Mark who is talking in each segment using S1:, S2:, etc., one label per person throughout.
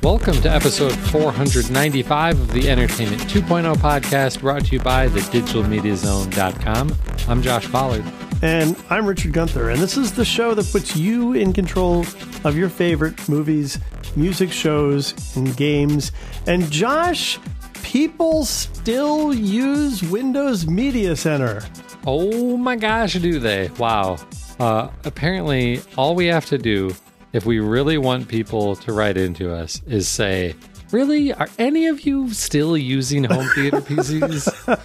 S1: Welcome to episode 495 of the Entertainment 2.0 podcast, brought to you by thedigitalmediazone.com. I'm Josh Pollard.
S2: And I'm Richard Gunther, and this is the show that puts you in control of your favorite movies, music shows, and games. And Josh, people still use Windows Media Center.
S1: Oh my gosh, do they? Wow. Apparently, all we have to do if we really want people to write into us is say, really? Are any of you still using home theater PCs?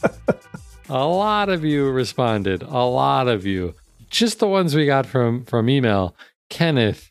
S1: A lot of you responded. A lot of you. Just the ones we got from email. Kenneth,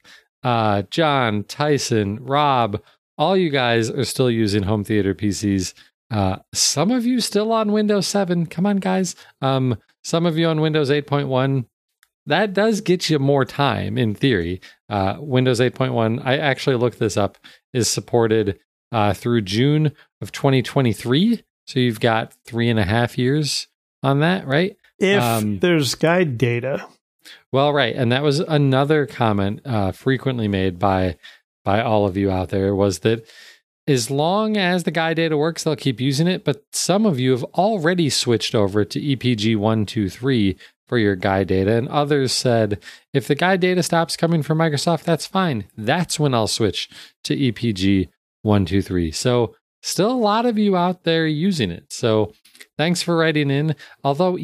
S1: John, Tyson, Rob, all you guys are still using home theater PCs. Some of you still on Windows 7. Come on, guys. Some of you on Windows 8.1. That does get you more time in theory. Windows 8.1, I actually looked this up, is supported through June of 2023. So you've got 3.5 years on that, right?
S2: If there's guide data.
S1: Well, right. And that was another comment frequently made by all of you out there, was that as long as the guide data works, they'll keep using it. But some of you have already switched over to EPG 123 for your guide data. And others said, if the guide data stops coming from Microsoft, that's fine. That's when I'll switch to EPG 123. So still a lot of you out there using it. So thanks for writing in. Although,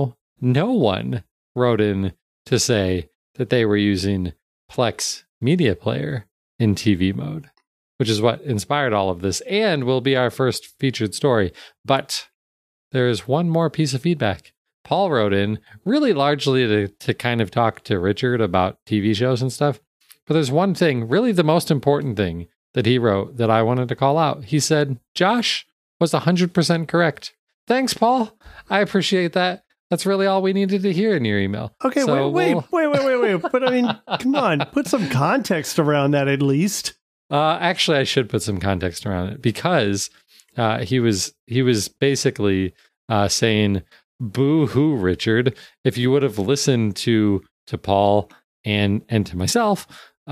S1: no one wrote in to say that they were using Plex Media Player in TV mode, which is what inspired all of this and will be our first featured story. But there is one more piece of feedback. Paul wrote in, really largely to kind of talk to Richard about TV shows and stuff. But there's one thing, really the most important thing that he wrote that I wanted to call out. He said, Josh was 100% correct. Thanks, Paul. I appreciate that. That's really all we needed to hear in your email.
S2: Okay, so wait. But I mean, come on, put some context around that at least.
S1: Actually, I should put some context around it because he was basically saying, boo-hoo, Richard. If you would have listened to Paul and to myself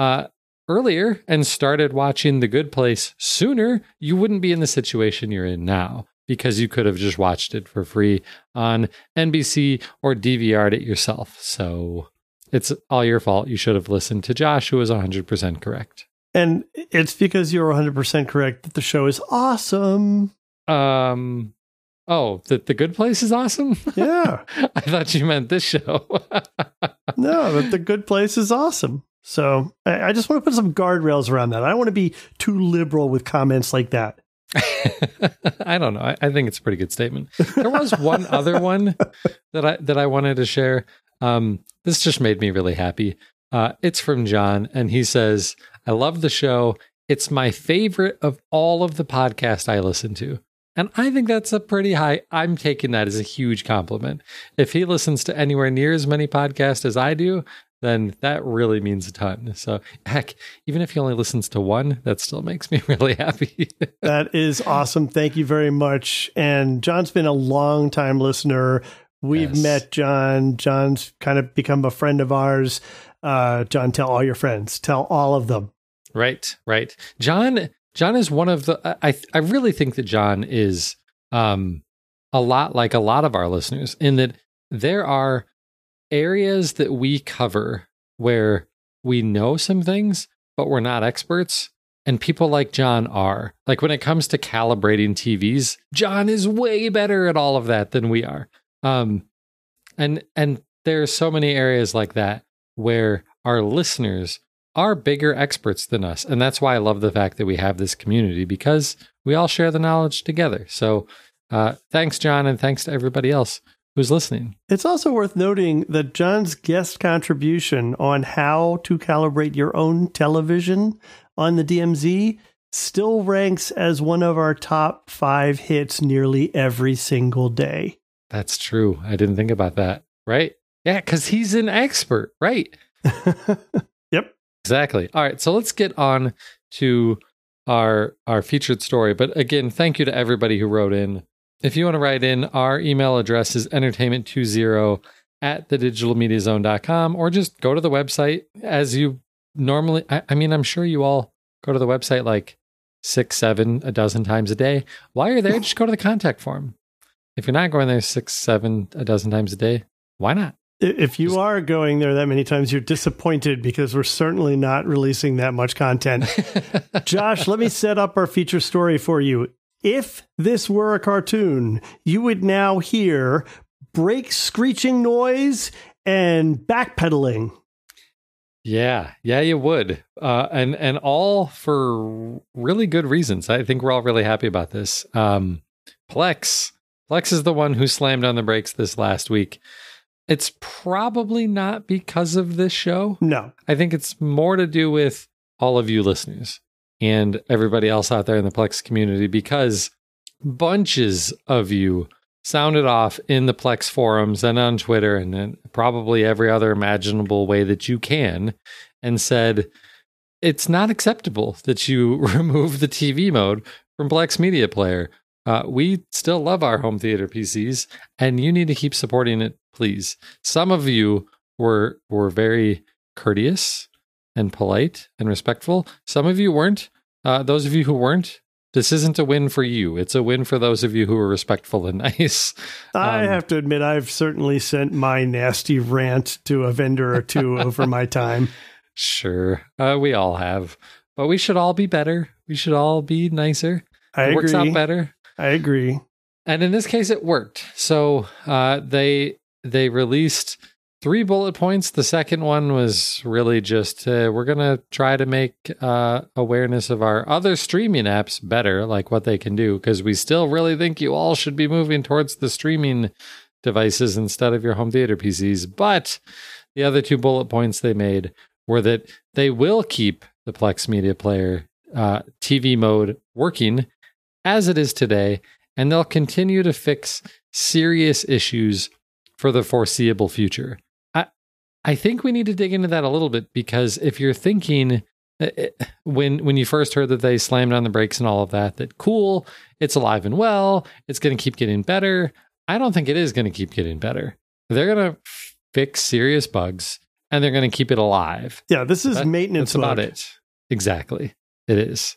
S1: earlier and started watching The Good Place sooner, you wouldn't be in the situation you're in now, because you could have just watched it for free on NBC or DVR'd it yourself. So it's all your fault. You should have listened to Josh, who was 100% correct.
S2: And it's because you're 100% correct that the show is awesome.
S1: Oh, that The Good Place is awesome?
S2: Yeah.
S1: I thought you meant this show.
S2: No, but The Good Place is awesome. So I just want to put some guardrails around that. I don't want to be too liberal with comments like that.
S1: I don't know. I think it's a pretty good statement. There was one other one that I wanted to share. This just made me really happy. It's from John, and he says, I love the show. It's my favorite of all of the podcasts I listen to. And I think that's a pretty high. I'm taking that as a huge compliment. If he listens to anywhere near as many podcasts as I do, then that really means a ton. So heck, even if he only listens to one, that still makes me really happy.
S2: That is awesome. Thank you very much. And John's been a long time listener. We've met John. John's kind of become a friend of ours. John, tell all your friends. Tell all of them.
S1: Right. John is one of the, I really think that John is a lot like a lot of our listeners, in that there are areas that we cover where we know some things, but we're not experts. And people like John are. Like when it comes to calibrating TVs, John is way better at all of that than we are. And there are so many areas like that where our listeners are bigger experts than us. And that's why I love the fact that we have this community, because we all share the knowledge together. So thanks, John, and thanks to everybody else who's listening.
S2: It's also worth noting that John's guest contribution on how to calibrate your own television on the DMZ still ranks as one of our top 5 hits nearly every single day.
S1: That's true. I didn't think about that. Right? Yeah, because he's an expert, right?
S2: Yep.
S1: Exactly. All right, so let's get on to our featured story. But again, thank you to everybody who wrote in. If you want to write in, our email address is entertainment20@thedigitalmediazone.com, or just go to the website as you normally. I mean, I'm sure you all go to the website like 6, 7, a dozen times a day. While you're there, just go to the contact form. If you're not going there 6, 7, a dozen times a day, why not?
S2: If you are going there that many times, you're disappointed because we're certainly not releasing that much content. Josh, let me set up our feature story for you. If this were a cartoon, you would now hear brake screeching noise and backpedaling.
S1: Yeah, you would. And all for really good reasons. I think we're all really happy about this. Plex is the one who slammed on the brakes this last week. It's probably not because of this show.
S2: No.
S1: I think it's more to do with all of you listeners and everybody else out there in the Plex community, because bunches of you sounded off in the Plex forums and on Twitter and then probably every other imaginable way that you can, and said, it's not acceptable that you remove the TV mode from Plex Media Player. We still love our home theater PCs, and you need to keep supporting it, please. Some of you were very courteous and polite and respectful. Some of you weren't. Those of you who weren't, this isn't a win for you. It's a win for those of you who are respectful and nice.
S2: I have to admit, I've certainly sent my nasty rant to a vendor or two over my time.
S1: Sure. We all have. But we should all be better. We should all be nicer. It works out better.
S2: I agree.
S1: And in this case, it worked. So they released 3 bullet points. The second one was really just, we're going to try to make awareness of our other streaming apps better, like what they can do, because we still really think you all should be moving towards the streaming devices instead of your home theater PCs. But the other 2 bullet points they made were that they will keep the Plex Media Player TV mode working as it is today, and they'll continue to fix serious issues for the foreseeable future. I think we need to dig into that a little bit, because if you're thinking when you first heard that they slammed on the brakes and all of that, that cool, it's alive and well, it's going to keep getting better. I don't think it is going to keep getting better. They're going to fix serious bugs, and they're going to keep it alive.
S2: Yeah, this is maintenance.
S1: That's about it. Exactly. It is.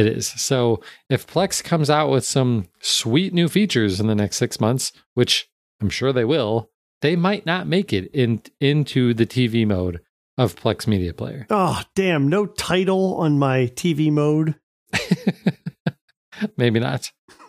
S1: So if Plex comes out with some sweet new features in the next 6 months, which I'm sure they will, they might not make it into the TV mode of Plex Media Player.
S2: Oh, damn. No title on my TV mode.
S1: Maybe not.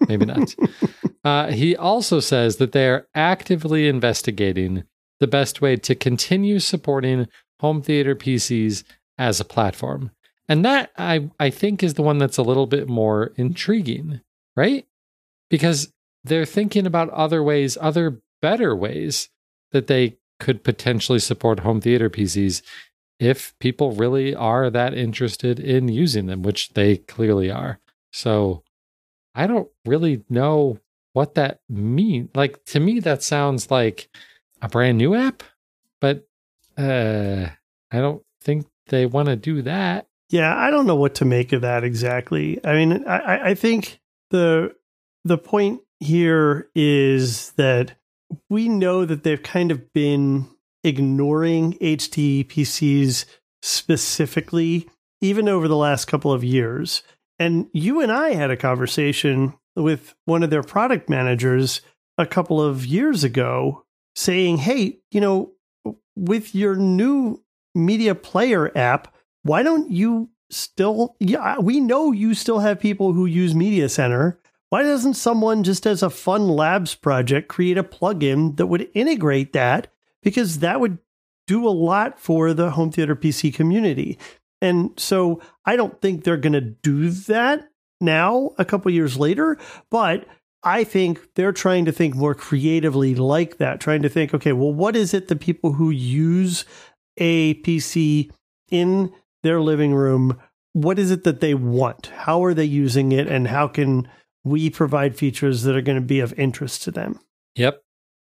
S1: He also says that they are actively investigating the best way to continue supporting home theater PCs as a platform. And that, I think, is the one that's a little bit more intriguing, right? Because they're thinking about other better ways that they could potentially support home theater PCs if people really are that interested in using them, which they clearly are. So I don't really know what that means. Like, to me, that sounds like a brand new app, but I don't think they want to do that.
S2: Yeah, I don't know what to make of that exactly. I mean, I think the point here is that we know that they've kind of been ignoring HTPCs specifically, even over the last couple of years. And you and I had a conversation with one of their product managers a couple of years ago saying, hey, with your new media player app, why don't you still, we know you still have people who use Media Center. Why doesn't someone, just as a fun labs project, create a plugin that would integrate that? Because that would do a lot for the home theater PC community. And so I don't think they're going to do that now, a couple years later, but I think they're trying to think more creatively like that, trying to think, okay, well, what is it that people who use a PC in their living room, what is it that they want? How are they using it? And how can we provide features that are going to be of interest to them?
S1: Yep.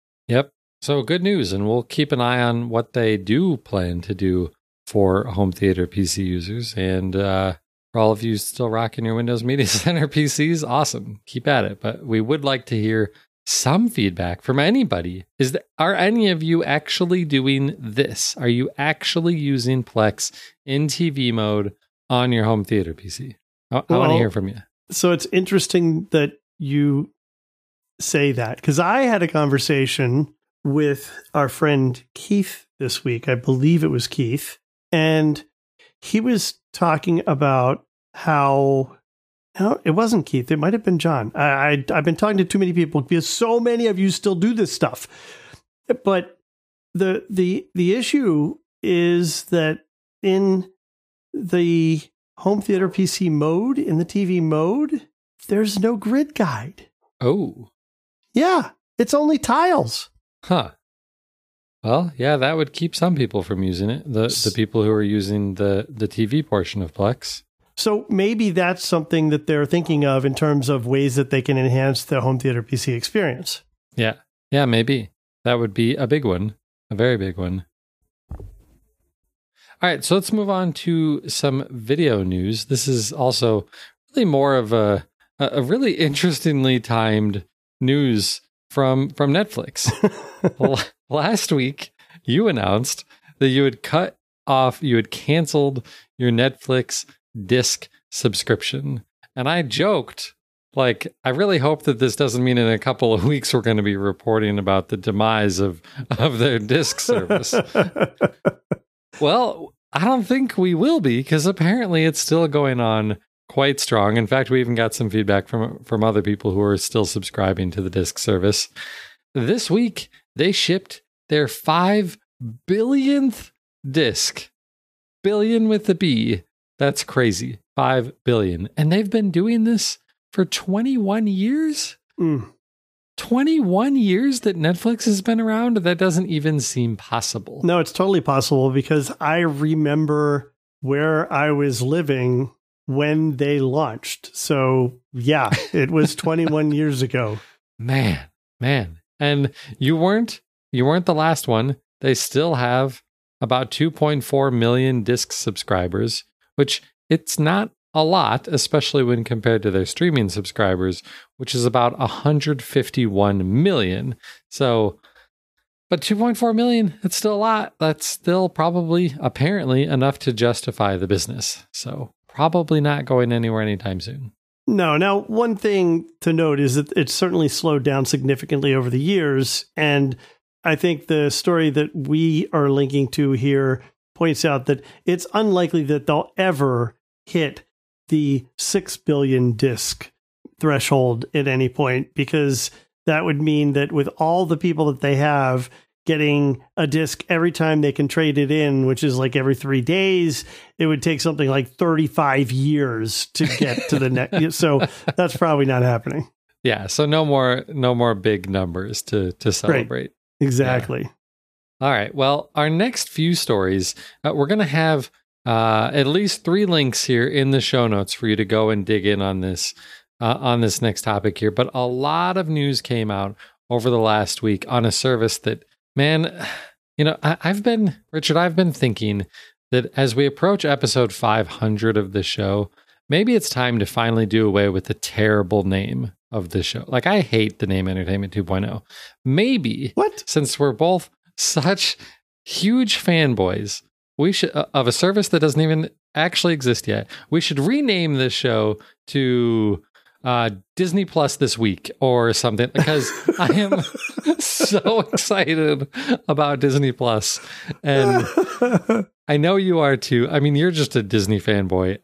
S1: So good news. And we'll keep an eye on what they do plan to do for home theater PC users. And for all of you still rocking your Windows Media Center PCs, awesome. Keep at it. But we would like to hear some feedback from anybody. Are any of you actually doing this? Are you actually using Plex in TV mode on your home theater PC? I want to hear from you.
S2: So it's interesting that you say that, because I had a conversation with our friend Keith this week. I believe it was Keith. And he was talking about how... No, it wasn't Keith. It might have been John. I've been talking to too many people because so many of you still do this stuff. But the issue is that in the home theater PC mode, in the TV mode, there's no grid guide.
S1: Oh.
S2: Yeah, it's only tiles.
S1: Huh. Well, yeah, that would keep some people from using it. The people who are using the TV portion of Plex.
S2: So maybe that's something that they're thinking of in terms of ways that they can enhance the home theater PC experience.
S1: Yeah. Yeah, maybe. That would be a big one. A very big one. All right, so let's move on to some video news. This is also really more of a really interestingly timed news from Netflix. Last week, you announced that you had canceled your Netflix disc subscription. And I joked, like, I really hope that this doesn't mean in a couple of weeks we're going to be reporting about the demise of their disc service. Well, I don't think we will be, because apparently it's still going on quite strong. In fact, we even got some feedback from other people who are still subscribing to the disc service. This week, they shipped their 5 billionth disc. Billion with a B. That's crazy. 5 billion. And they've been doing this for 21 years? 21 years that Netflix has been around? That doesn't even seem possible.
S2: No, it's totally possible, because I remember where I was living when they launched. So yeah, it was 21 years ago.
S1: Man. And you weren't the last one. They still have about 2.4 million disc subscribers, which it's not a lot, especially when compared to their streaming subscribers, which is about 151 million. So, but 2.4 million, it's still a lot. That's still probably, apparently, enough to justify the business. So probably not going anywhere anytime soon.
S2: No. Now, one thing to note is that it's certainly slowed down significantly over the years. And I think the story that we are linking to here points out that it's unlikely that they'll ever hit the 6 billion disc threshold at any point, because that would mean that with all the people that they have getting a disc every time they can trade it in, which is like every 3 days, it would take something like 35 years to get to the next. So that's probably not happening.
S1: Yeah. So no more big numbers to celebrate.
S2: Right. Exactly.
S1: Yeah. All right. Well, our next few stories, we're going to have at least 3 links here in the show notes for you to go and dig in on this next topic here. But a lot of news came out over the last week on a service that, man, I've been thinking that as we approach episode 500 of the show, maybe it's time to finally do away with the terrible name of the show. Like, I hate the name Entertainment 2.0. Maybe, since we're both such huge fanboys, we should of a service that doesn't even actually exist yet, we should rename this show to Disney Plus This Week or something, because I am so excited about Disney Plus, and I know you are too. I mean, you're just a Disney fanboy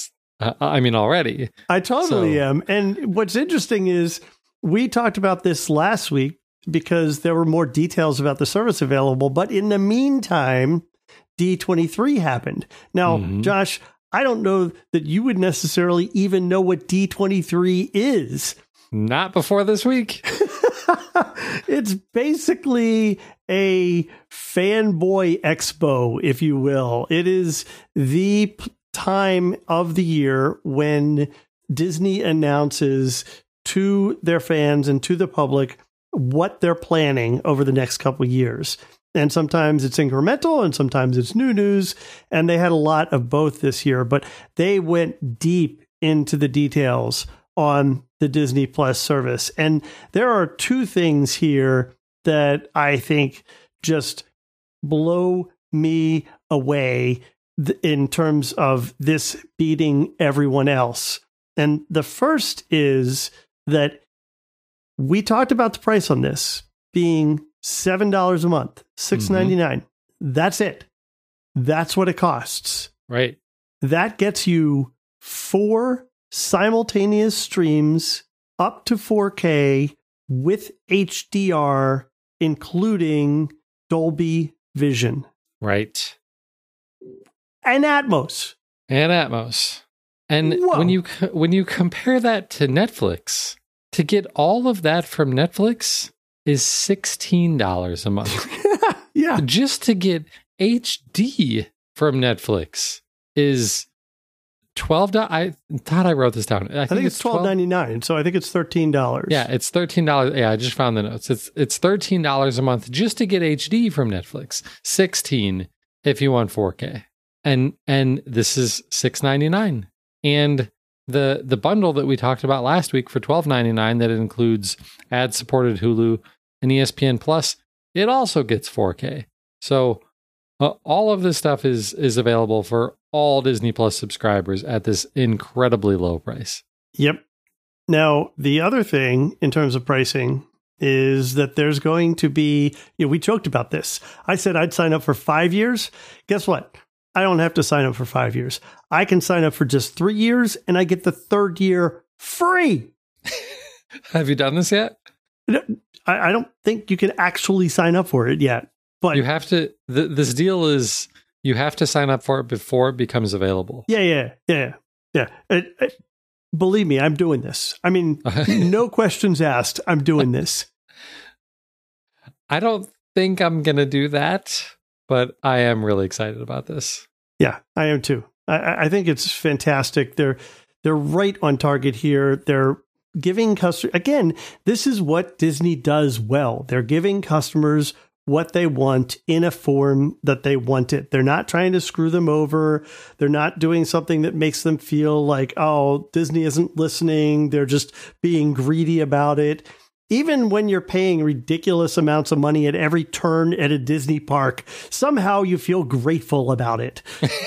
S1: already.
S2: I totally am. And what's interesting is we talked about this last week because there were more details about the service available. But in the meantime, D23 happened. Now, Josh, I don't know that you would necessarily even know what D23 is.
S1: Not before this week.
S2: It's basically a fanboy expo, if you will. It is the time of the year when Disney announces to their fans and to the public what they're planning over the next couple of years. And sometimes it's incremental and sometimes it's new news. And they had a lot of both this year, but they went deep into the details on the Disney Plus service. And there are 2 things here that I think just blow me away in terms of this beating everyone else. And the first is that we talked about the price on this being $7 a month, $6.99. That's it. That's what it costs.
S1: Right.
S2: That gets you 4 simultaneous streams up to 4K with HDR, including Dolby Vision.
S1: Right.
S2: And Atmos.
S1: And
S2: Whoa.
S1: when you compare that to Netflix, to get all of that from Netflix is $16 a month.
S2: Yeah.
S1: Just to get HD from Netflix is $12. I thought I wrote this down.
S2: I think it's $12.99, so I think it's $13.
S1: Yeah, it's $13. Yeah, I just found the notes. It's $13 a month just to get HD from Netflix. $16 if you want 4K. And this is $6.99. And the bundle that we talked about last week for $12.99 that includes ad-supported Hulu and ESPN Plus, it also gets 4K. So all of this stuff is available for all Disney Plus subscribers at this incredibly low price.
S2: Yep. Now, the other thing in terms of pricing is that there's going to be, we joked about this. I said I'd sign up for 5 years. Guess what? I don't have to sign up for 5 years. I can sign up for just 3 years and I get the 3rd year free.
S1: Have you done this yet?
S2: I don't think you can actually sign up for it yet. But
S1: you have to, this deal is, you have to sign up for it before it becomes available.
S2: Yeah. Believe me, I'm doing this. I mean, no questions asked. I'm doing this.
S1: I don't think I'm going to do that, but I am really excited about this.
S2: Yeah, I am too. I think it's fantastic. They're right on target here. They're giving customers, again, this is what Disney does well. They're giving customers what they want in a form that they want it. They're not trying to screw them over. They're not doing something that makes them feel like, oh, Disney isn't listening. They're just being greedy about it. Even when you're paying ridiculous amounts of money at every turn at a Disney park, somehow you feel grateful about it.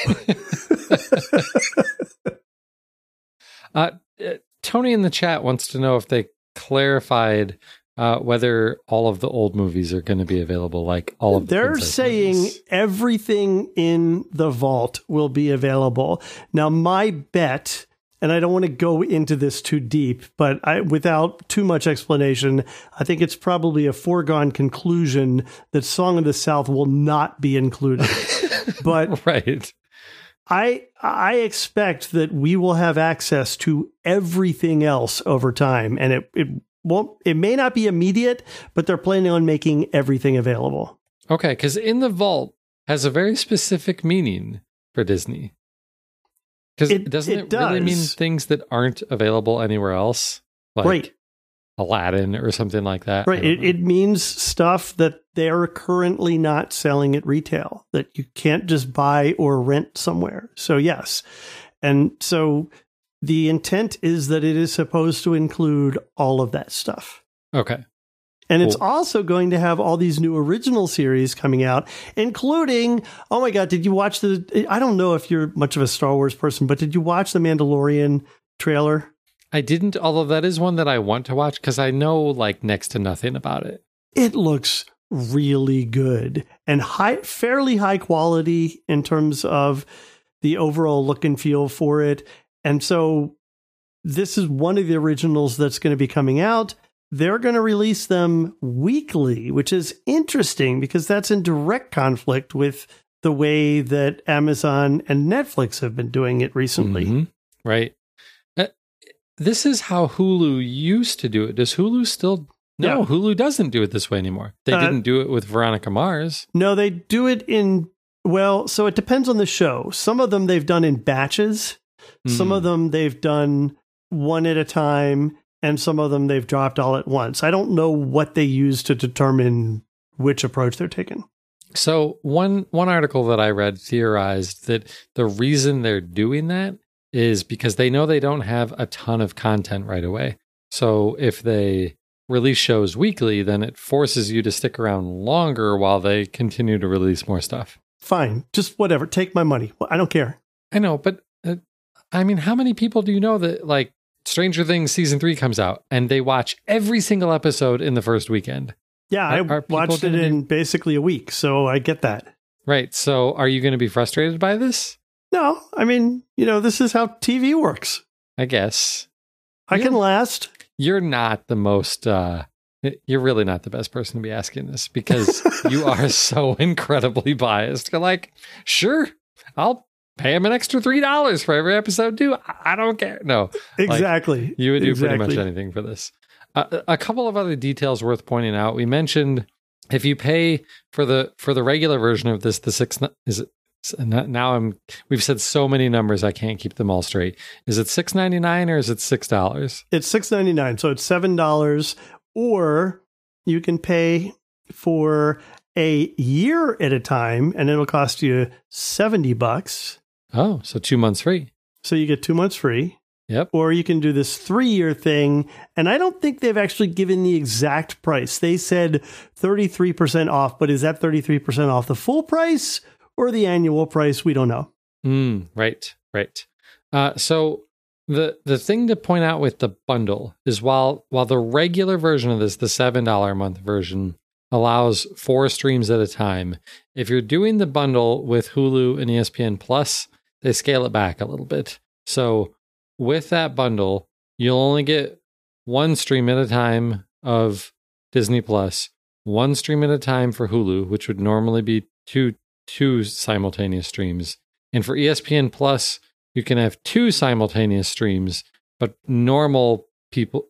S1: Tony in the chat wants to know if they clarified whether all of the old movies are going to be available, like all of the
S2: They're
S1: Princess
S2: saying
S1: movies.
S2: Everything in the vault will be available. Now, my bet, and I don't want to go into this too deep, but without too much explanation, I think it's probably a foregone conclusion that Song of the South will not be included. But
S1: right.
S2: I expect that we will have access to everything else over time, and it may not be immediate, but they're planning on making everything available.
S1: Okay, because In the Vault has a very specific meaning for Disney. Because doesn't it really mean things that aren't available anywhere else? Like
S2: right.
S1: Aladdin or something like that?
S2: Right. It means stuff that they're currently not selling at retail, that you can't just buy or rent somewhere. So yes. And so the intent is that it is supposed to include all of that stuff.
S1: Okay.
S2: And It's also going to have all these new original series coming out, including, oh my God, did you watch I don't know if you're much of a Star Wars person, but did you watch the Mandalorian trailer?
S1: I didn't, although that is one that I want to watch because I know like next to nothing about it.
S2: It looks really good and fairly high quality in terms of the overall look and feel for it. And so this is one of the originals that's going to be coming out. They're going to release them weekly, which is interesting because that's in direct conflict with the way that Amazon and Netflix have been doing it recently.
S1: Mm-hmm. Right. This is how Hulu used to do it. Does Hulu still? No, yeah. Hulu doesn't do it this way anymore. They didn't do it with Veronica Mars.
S2: No, they do it so it depends on the show. Some of them they've done in batches. Some of them they've done one at a time, and some of them they've dropped all at once. I don't know what they use to determine which approach they're taking.
S1: So one article that I read theorized that the reason they're doing that is because they know they don't have a ton of content right away. So if they release shows weekly, then it forces you to stick around longer while they continue to release more stuff.
S2: fine. Just whatever. Take my money. I don't care.
S1: I know, but I mean, how many people do you know that like Stranger Things season 3 comes out and they watch every single episode in the first weekend?
S2: Yeah, I watched it in basically a week, so I get that.
S1: Right. So are you going to be frustrated by this?
S2: No, I mean, this is how TV works.
S1: I guess.
S2: I can last.
S1: You're not the most, you're really not the best person to be asking this because you are so incredibly biased. You're like, sure, I'll pay him an extra $3 for every episode too. I don't care. No.
S2: Exactly.
S1: Like, you would do pretty much anything for this. A couple of other details worth pointing out. We mentioned if you pay for the regular version of this, we've said so many numbers I can't keep them all straight. Is it $6.99 or is it $6?
S2: It's $6.99, so it's $7, or you can pay for a year at a time, and it'll cost you $70.
S1: Oh, so 2 months free.
S2: So you get 2 months free.
S1: Yep.
S2: Or you can do this 3-year thing. And I don't think they've actually given the exact price. They said 33% off, but is that 33% off the full price or the annual price? We don't know.
S1: Right. So the thing to point out with the bundle is while the regular version of this, the $7 a month version, allows 4 streams at a time, if you're doing the bundle with Hulu and ESPN Plus, they scale it back a little bit. So with that bundle, you'll only get 1 stream at a time of Disney Plus, 1 stream at a time for Hulu, which would normally be two simultaneous streams. And for ESPN Plus, you can have 2 simultaneous streams, but normal people,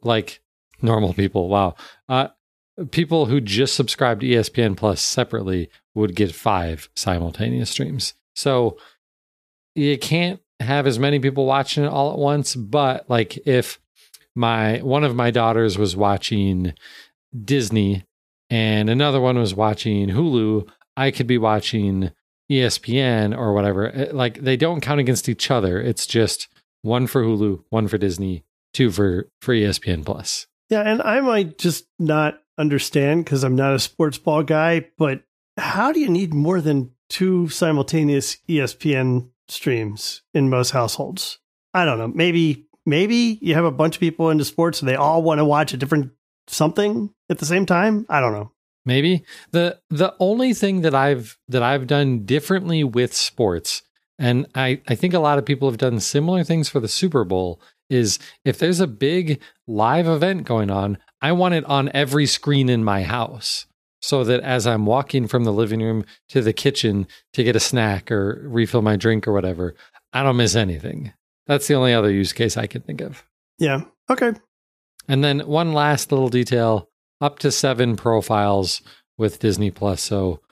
S1: people who just subscribe to ESPN Plus separately would get 5 simultaneous streams. So you can't have as many people watching it all at once, but like if one of my daughters was watching Disney and another one was watching Hulu, I could be watching ESPN or whatever. Like they don't count against each other. It's just 1 for Hulu, 1 for Disney, 2 for ESPN Plus.
S2: Yeah, and I might just not understand because I'm not a sports ball guy, but how do you need more than 2 simultaneous ESPN streams in most households? I don't know. Maybe you have a bunch of people into sports and they all want to watch a different something at the same time. I don't know.
S1: Maybe the only thing that I've done differently with sports, and I think a lot of people have done similar things for the Super Bowl, is if there's a big live event going on, I want it on every screen in my house. So that as I'm walking from the living room to the kitchen to get a snack or refill my drink or whatever, I don't miss anything. That's the only other use case I can think of.
S2: Yeah. Okay.
S1: And then one last little detail, up to 7 profiles with Disney Plus. So,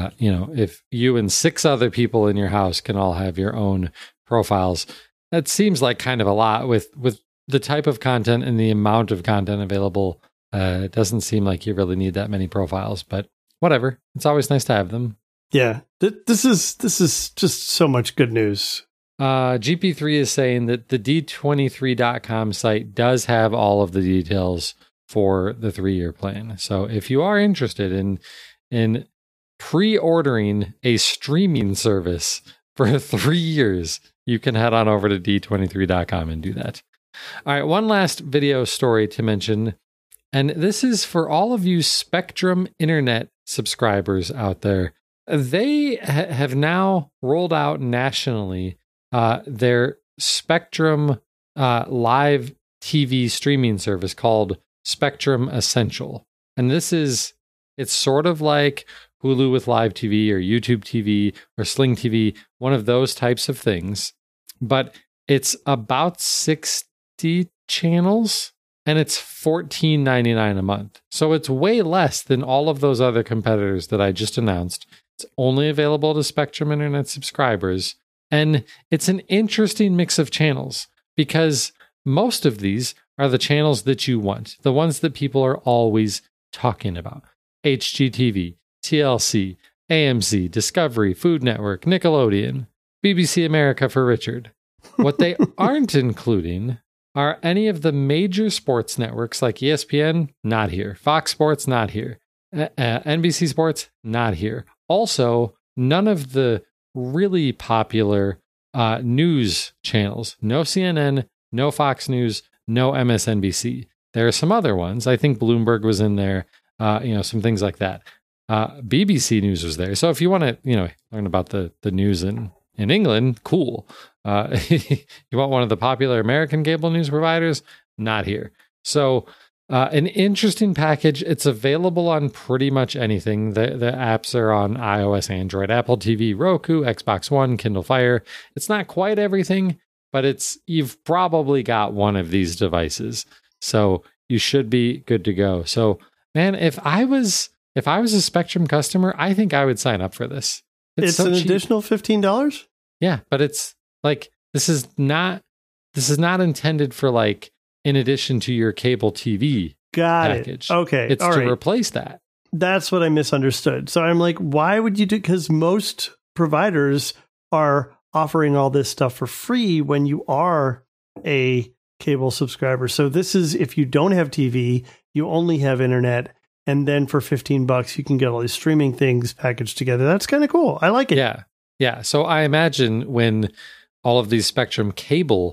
S1: if you and 6 other people in your house can all have your own profiles, that seems like kind of a lot with the type of content and the amount of content available. It doesn't seem like you really need that many profiles, but whatever. It's always nice to have them.
S2: Yeah, this is just so much good news.
S1: GP3 is saying that the D23.com site does have all of the details for the 3-year plan. So if you are interested in pre-ordering a streaming service for 3 years, you can head on over to D23.com and do that. All right, one last video story to mention. And this is for all of you Spectrum Internet subscribers out there. They have now rolled out nationally their Spectrum live TV streaming service called Spectrum Essential. And it's sort of like Hulu with live TV or YouTube TV or Sling TV, one of those types of things. But it's about 60 channels. And it's $14.99 a month. So it's way less than all of those other competitors that I just announced. It's only available to Spectrum Internet subscribers. And it's an interesting mix of channels because most of these are the channels that you want, the ones that people are always talking about. HGTV, TLC, AMC, Discovery, Food Network, Nickelodeon, BBC America for Richard. What they aren't including are any of the major sports networks like ESPN, not here. Fox Sports, not here. NBC Sports, not here. Also, none of the really popular news channels. No CNN, no Fox News, no MSNBC. There are some other ones. I think Bloomberg was in there, some things like that. BBC News was there. So if you want to, learn about the news in England, cool. You want one of the popular American cable news providers? Not here. So an interesting package. It's available on pretty much anything. The apps are on iOS, Android, Apple TV, Roku, Xbox One, Kindle Fire. It's not quite everything, but you've probably got one of these devices. So you should be good to go. So, man, if I was a Spectrum customer, I think I would sign up for this.
S2: It's so an cheap. Additional $15?
S1: Yeah, but it's like this is not intended for like in addition to your cable TV package.
S2: Okay.
S1: It's
S2: all
S1: to
S2: right.
S1: replace that.
S2: That's what I misunderstood. So I'm like, why would you do? Because most providers are offering all this stuff for free when you are a cable subscriber. So this is if you don't have TV, you only have internet, and then for $15 you can get all these streaming things packaged together. That's kind of cool. I like it.
S1: Yeah. So I imagine when all of these Spectrum cable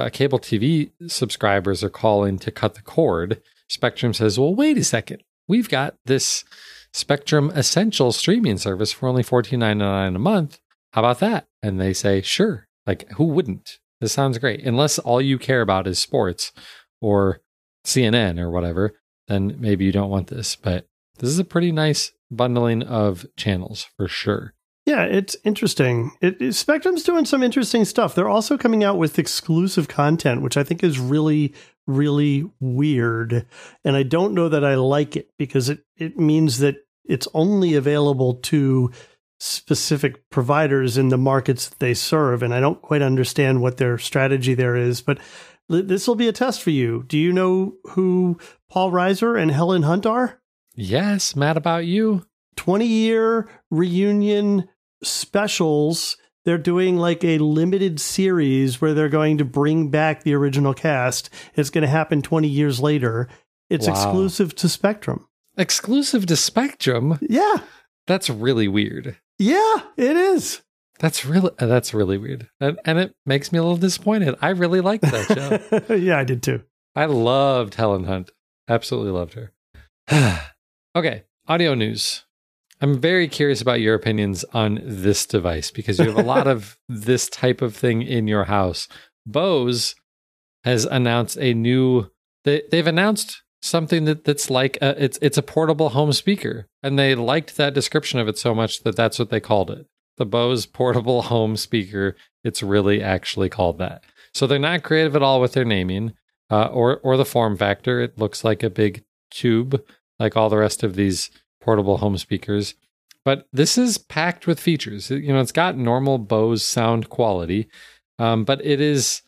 S1: TV subscribers are calling to cut the cord, Spectrum says, well, wait a second. We've got this Spectrum Essential streaming service for only $14.99 a month. How about that? And they say, sure. Like, who wouldn't? This sounds great. Unless all you care about is sports or CNN or whatever, then maybe you don't want this. But this is a pretty nice bundling of channels for sure.
S2: Yeah, it's interesting. Spectrum's doing some interesting stuff. They're also coming out with exclusive content, which I think is really, really weird. And I don't know that I like it because it means that it's only available to specific providers in the markets that they serve. And I don't quite understand what their strategy there is. But this will be a test for you. Do you know who Paul Reiser and Helen Hunt are?
S1: Yes, Matt, about you.
S2: 20-year reunion specials. They're doing like a limited series where they're going to bring back the original cast. It's going to happen 20 years later. It's exclusive to Spectrum.
S1: Exclusive to Spectrum?
S2: Yeah.
S1: That's really weird.
S2: Yeah, it is.
S1: That's really weird. And it makes me a little disappointed. I really liked that show.
S2: Yeah, I did too.
S1: I loved Helen Hunt. Absolutely loved her. Okay, audio news. I'm very curious about your opinions on this device because you have a lot of this type of thing in your house. Bose has announced they've announced something that's like it's a portable home speaker, and they liked that description of it so much that that's what they called it. The Bose portable home speaker. It's really actually called that. So they're not creative at all with their naming or the form factor. It looks like a big tube like all the rest of these portable home speakers, but this is packed with features. It's got normal Bose sound quality, but it is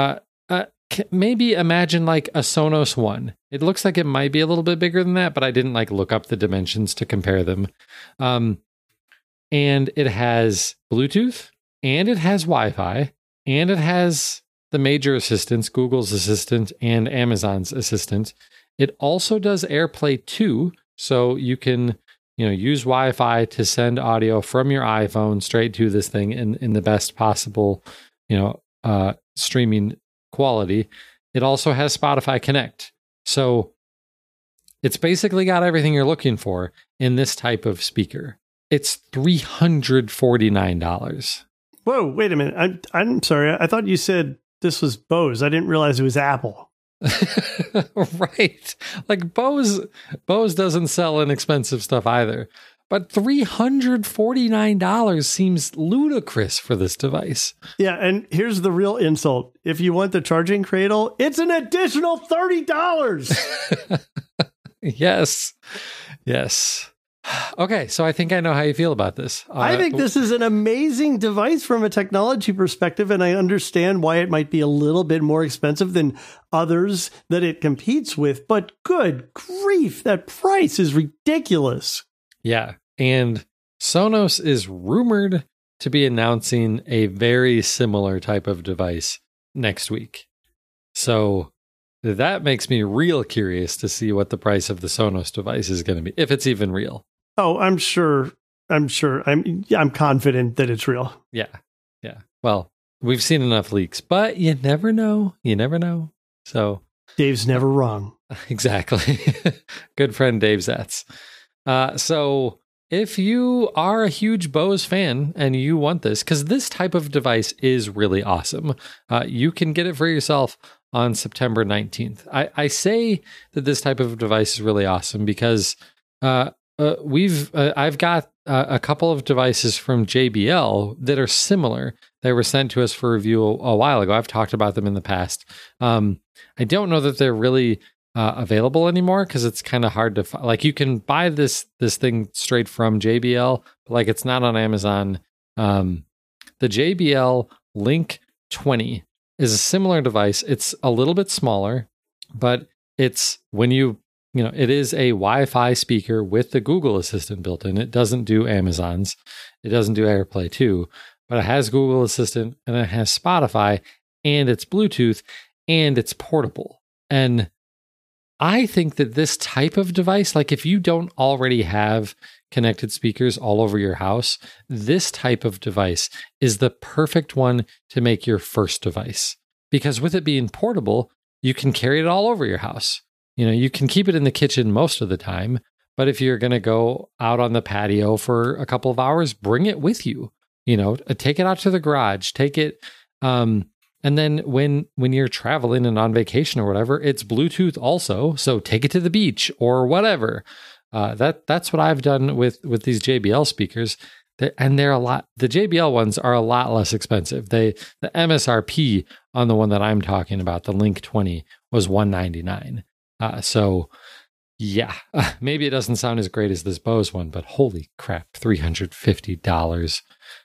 S1: maybe imagine like a Sonos One. It looks like it might be a little bit bigger than that, but I didn't look up the dimensions to compare them. And it has Bluetooth, and it has Wi-Fi, and it has the major assistants, Google's Assistant and Amazon's Assistant. It also does AirPlay 2, so you can, use Wi-Fi to send audio from your iPhone straight to this thing in the best possible, streaming quality. It also has Spotify Connect. So it's basically got everything you're looking for in this type of speaker. It's $349.
S2: Whoa, wait a minute. I'm sorry. I thought you said this was Bose. I didn't realize it was Apple.
S1: Right. Like Bose doesn't sell inexpensive stuff either. But $349 seems ludicrous for this device.
S2: Yeah, and here's the real insult. If you want the charging cradle, it's an additional $30.
S1: Yes. Okay, so I think I know how you feel about this.
S2: I think this is an amazing device from a technology perspective, and I understand why it might be a little bit more expensive than others that it competes with, but good grief, that price is ridiculous.
S1: Yeah, and Sonos is rumored to be announcing a very similar type of device next week. So that makes me real curious to see what the price of the Sonos device is going to be, if it's even real.
S2: Oh, I'm sure I'm sure. I'm confident that it's real.
S1: Yeah. Yeah. Well, we've seen enough leaks, but you never know. You never know. So
S2: Dave's never wrong.
S1: Exactly. Good friend Dave Zatz. So if you are a huge Bose fan and you want this, because this type of device is really awesome, you can get it for yourself on September 19th. I say that this type of device is really awesome because I've got a couple of devices from JBL that are similar. They were sent to us for review a while ago. I've talked about them in the past. I don't know that they're really available anymore because it's kind of hard to find. Like, you can buy this thing straight from JBL, but like it's not on Amazon. The JBL Link 20 is a similar device. It's a little bit smaller, but it's when it is a Wi-Fi speaker with the Google Assistant built in. It doesn't do Amazon's. It doesn't do AirPlay 2, but it has Google Assistant and it has Spotify and it's Bluetooth and it's portable. And I think that this type of device, like if you don't already have connected speakers all over your house, this type of device is the perfect one to make your first device. Because with it being portable, you can carry it all over your house. You can keep it in the kitchen most of the time, but if you're going to go out on the patio for a couple of hours, bring it with you. Take it out to the garage, take it, and then when you're traveling and on vacation or whatever, it's Bluetooth also. So take it to the beach or whatever. That's what I've done with these JBL speakers. And they're the JBL ones are a lot less expensive. The MSRP on the one that I'm talking about, the Link 20, was $199. So yeah, maybe it doesn't sound as great as this Bose one, but holy crap, $350.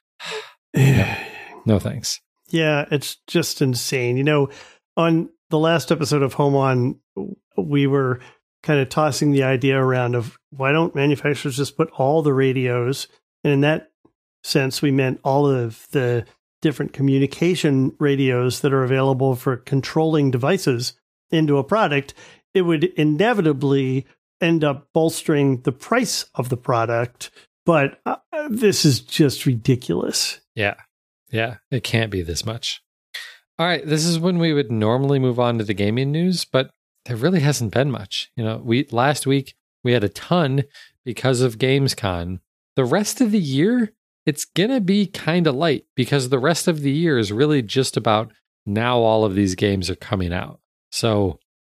S1: No thanks.
S2: Yeah, it's just insane. On the last episode of Home On, we were kind of tossing the idea around of why don't manufacturers just put all the radios, and in that sense, we meant all of the different communication radios that are available for controlling devices into a product. It would inevitably end up bolstering the price of the product, but this is just ridiculous.
S1: Yeah, it can't be this much. All right, this is when we would normally move on to the gaming news, but there really hasn't been much. Last week we had a ton because of Gamescom. The rest of the year, it's going to be kind of light because the rest of the year is really just about now all of these games are coming out. So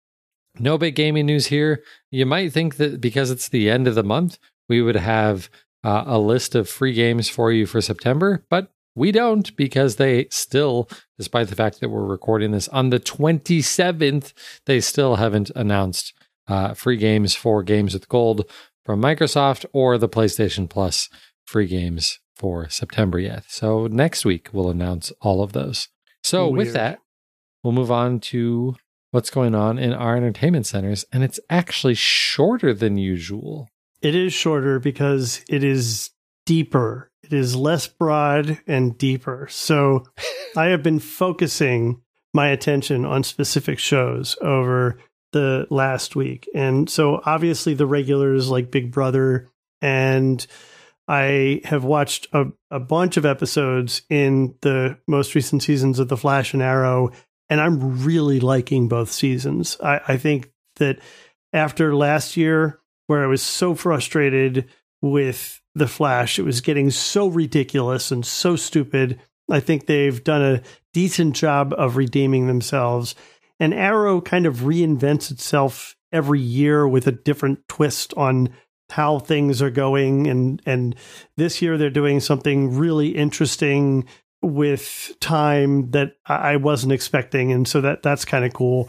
S1: no big gaming news here. You might think that because it's the end of the month, we would have a list of free games for you for September, but we don't, because they still, despite the fact that we're recording this on the 27th, they still haven't announced free games for Games with Gold from Microsoft or the PlayStation Plus free games for September yet. So next week we'll announce all of those. So with that, we'll move on to what's going on in our entertainment centers, and it's actually shorter than usual.
S2: It is shorter because it is deeper. It is less broad and deeper. So I have been focusing my attention on specific shows over the last week. And so obviously the regulars like Big Brother, and I have watched a bunch of episodes in the most recent seasons of The Flash and Arrow, and I'm really liking both seasons. I think that after last year, where I was so frustrated with The Flash, it was getting so ridiculous and so stupid, I think they've done a decent job of redeeming themselves. And Arrow kind of reinvents itself every year with a different twist on how things are going. And this year they're doing something really interesting with time that I wasn't expecting. And so that's kind of cool.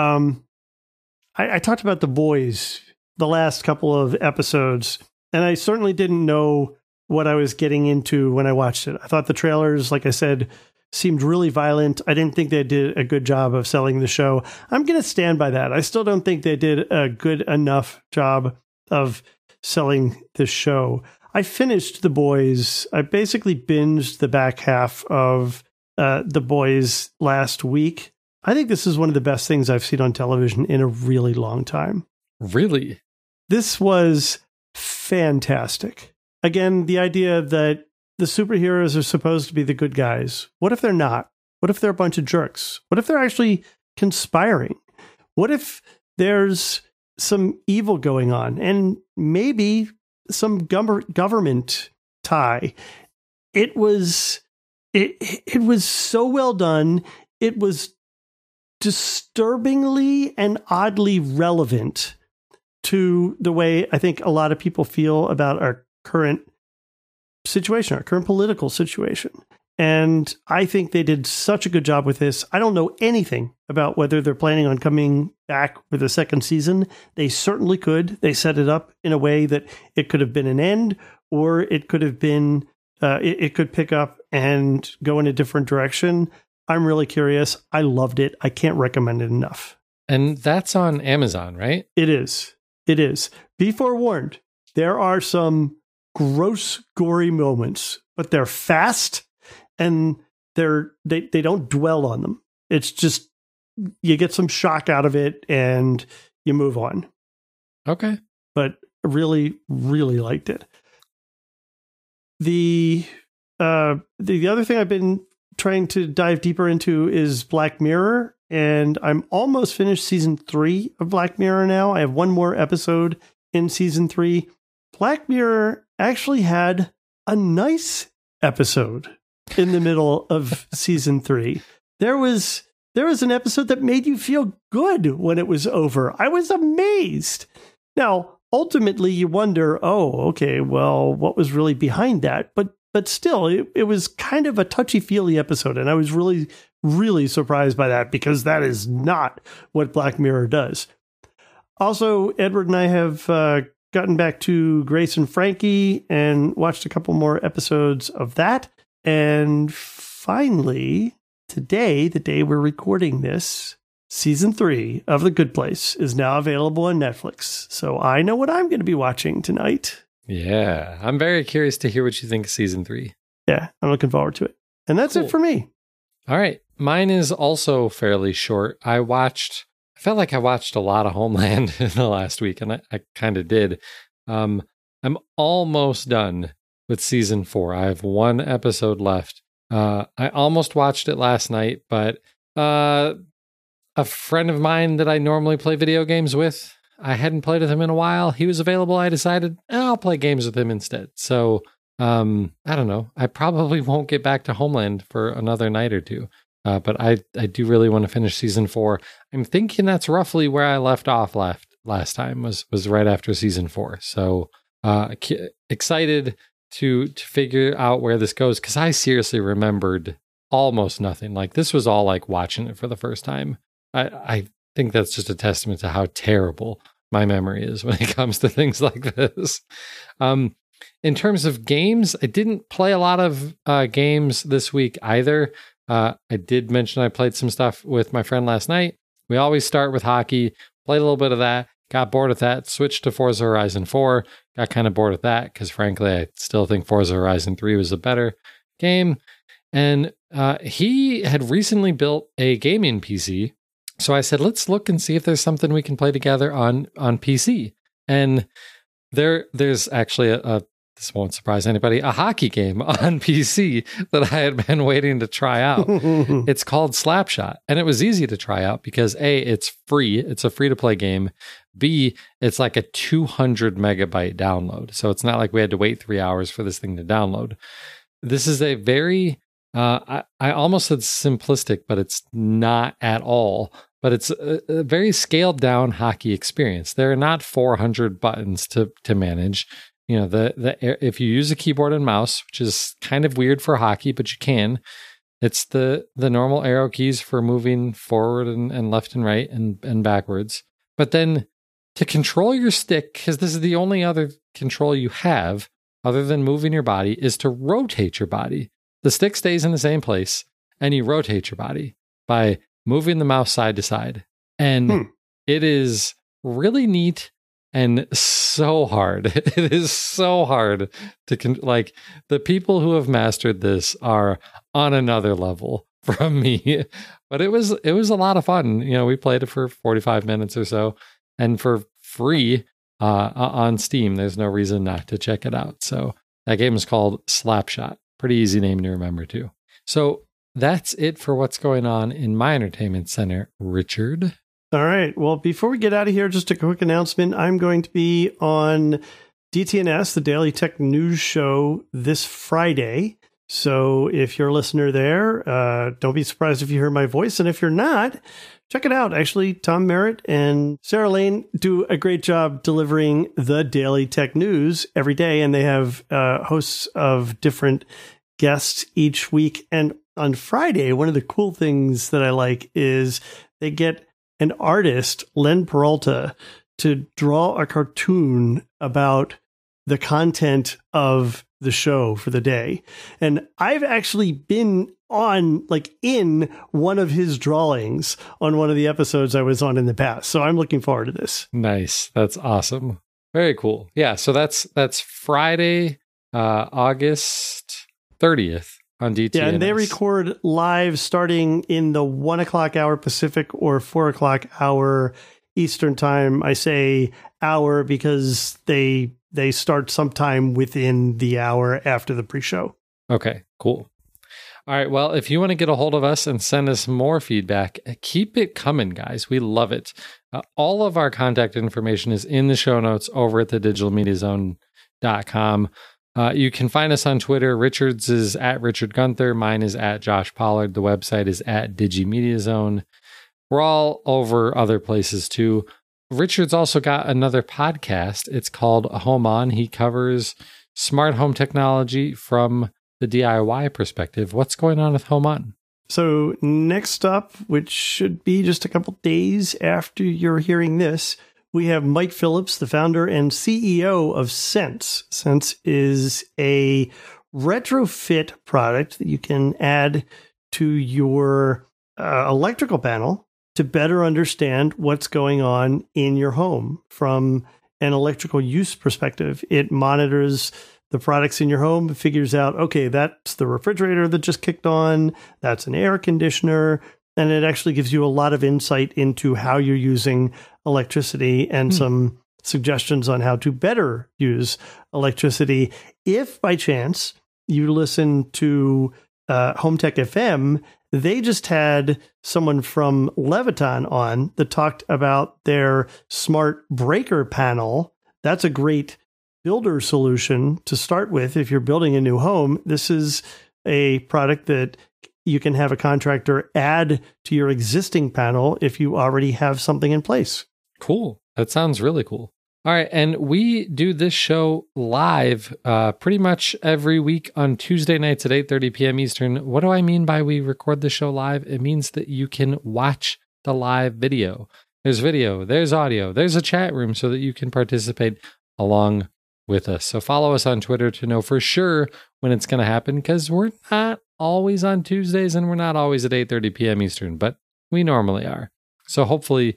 S2: I talked about The Boys the last couple of episodes, and I certainly didn't know what I was getting into when I watched it. I thought the trailers, like I said, seemed really violent. I didn't think they did a good job of selling the show. I'm going to stand by that. I still don't think they did a good enough job of selling the show. I finished The Boys. I basically binged the back half of The Boys last week. I think this is one of the best things I've seen on television in a really long time.
S1: Really?
S2: This was fantastic. again, the idea that the superheroes are supposed to be the good guys. What if they're not? What if they're a bunch of jerks? What if they're actually conspiring? What if there's some evil going on and maybe some government tie? It was so well done. It was disturbingly and oddly relevant to the way I think a lot of people feel about our current situation, our current political situation. And I think they did such a good job with this. I don't know anything about whether they're planning on coming back for the second season. They certainly could. They set it up in a way that it could have been an end, or it could have been, it could pick up and go in a different direction. I'm really curious. I loved it. I can't recommend it enough.
S1: And that's on Amazon, right?
S2: It is. It is. Be forewarned. There are some gross, gory moments, but they're fast and they don't dwell on them. It's just, you get some shock out of it and you move on.
S1: Okay.
S2: But really, really liked it. The other thing I've been trying to dive deeper into is Black Mirror, and I'm almost finished season 3 of Black Mirror now. I have one more episode in season 3. Black Mirror actually had a nice episode in the middle of season 3. There was an episode that made you feel good when it was over. I was amazed. Now, ultimately, you wonder, oh, okay, well, what was really behind that? But still, it was kind of a touchy-feely episode, and I was really, really surprised by that, because that is not what Black Mirror does. Also, Edward and I have gotten back to Grace and Frankie and watched a couple more episodes of that. And finally, today, the day we're recording this, season 3 of The Good Place is now available on Netflix. So I know what I'm going to be watching tonight.
S1: Yeah, I'm very curious to hear what you think of season 3.
S2: Yeah, I'm looking forward to it. And that's it for me.
S1: All right. Mine is also fairly short. I felt like I watched a lot of Homeland in the last week, and I kind of did. I'm almost done with season 4. I have one episode left. I almost watched it last night, but a friend of mine that I normally play video games with, I hadn't played with him in a while. He was available. I decided I'll play games with him instead. So I don't know. I probably won't get back to Homeland for another night or two. But I do really want to finish season 4. I'm thinking that's roughly where I left off last time was right after season 4. So excited to figure out where this goes, because I seriously remembered almost nothing. Like, this was all like watching it for the first time. I think that's just a testament to how terrible my memory is when it comes to things like this. In terms of games, I didn't play a lot of games this week either. I did mention I played some stuff with my friend last night. We always start with hockey, played a little bit of that, got bored with that, switched to Forza Horizon 4, got kind of bored with that because frankly, I still think Forza Horizon 3 was a better game. And he had recently built a gaming PC. So I said, let's look and see if there's something we can play together on PC. And there's actually this won't surprise anybody, a hockey game on PC that I had been waiting to try out. It's called Slapshot. And it was easy to try out because A, it's free. It's a free to play game. B, it's like a 200 megabyte download. So it's not like we had to wait 3 hours for this thing to download. This is a very, I almost said simplistic, but it's not at all. But it's a very scaled down hockey experience. There are not 400 buttons to manage. You know, if you use a keyboard and mouse, which is kind of weird for hockey, but you can, it's the normal arrow keys for moving forward and left and right and backwards. But then to control your stick, because this is the only other control you have other than moving your body, is to rotate your body. The stick stays in the same place and you rotate your body by moving the mouse side to side. And it is really neat and so hard. It is so hard to like, the people who have mastered this are on another level from me. But it was a lot of fun. You know, we played it for 45 minutes or so, and for free on Steam. There's no reason not to check it out. So That game is called Slapshot. Pretty easy name to remember, too. So that's it for what's going on in my entertainment center, Richard.
S2: All right. Well, before we get out of here, just a quick announcement. I'm going to be on DTNS, the Daily Tech News Show, this Friday. So if you're a listener there, don't be surprised if you hear my voice. And if you're not, check it out. Actually, Tom Merritt and Sarah Lane do a great job delivering the Daily Tech News every day. And they have hosts of different guests each week. And on Friday, one of the cool things that I like is they get an artist, Len Peralta, to draw a cartoon about the content of the show for the day. And I've actually been on, in one of his drawings on one of the episodes I was on in the past. So I'm looking forward to this.
S1: Nice. That's awesome. Very cool. Yeah. So that's Friday, August 30th on DTNS.
S2: Yeah, and they record live starting in the 1 o'clock hour Pacific or 4 o'clock hour Eastern time. I say hour because they start sometime within the hour after the pre-show.
S1: Okay, cool. All right, well, if you want to get a hold of us and send us more feedback, keep it coming, guys. We love it. All of our contact information is in the show notes over at thedigitalmediazone.com. You can find us on Twitter. Richard's is at Richard Gunther. Mine is at Josh Pollard. The website is at DigiMediaZone. We're all over other places too. Richard's also got another podcast. It's called Home On. He covers smart home technology from the DIY perspective. What's going on with Home On?
S2: So next up, which should be just a couple days after you're hearing this, we have Mike Phillips, the founder and CEO of Sense. Sense is a retrofit product that you can add to your electrical panel to better understand what's going on in your home from an electrical use perspective. It monitors the products in your home, figures out, okay, that's the refrigerator that just kicked on, that's an air conditioner, and it actually gives you a lot of insight into how you're using electricity and some suggestions on how to better use electricity. If by chance you listen to Home Tech FM, they just had someone from Leviton on that talked about their smart breaker panel. That's a great builder solution to start with if you're building a new home. This is a product that you can have a contractor add to your existing panel if you already have something in place.
S1: Cool. That sounds really cool. All right. And we do this show live pretty much every week on Tuesday nights at 8:30 p.m. Eastern. What do I mean by we record the show live? It means that you can watch the live video. There's video, there's audio, there's a chat room so that you can participate along with us. So follow us on Twitter to know for sure when it's going to happen, because we're not always on Tuesdays and we're not always at 8:30 p.m. Eastern, but we normally are. So hopefully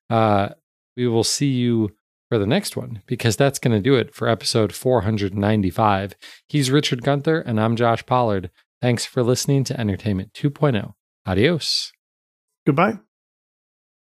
S1: we will see you for the next one, because that's going to do it for episode 495. He's Richard Gunther, and I'm Josh Pollard. Thanks for listening to Entertainment 2.0. Adios.
S2: Goodbye.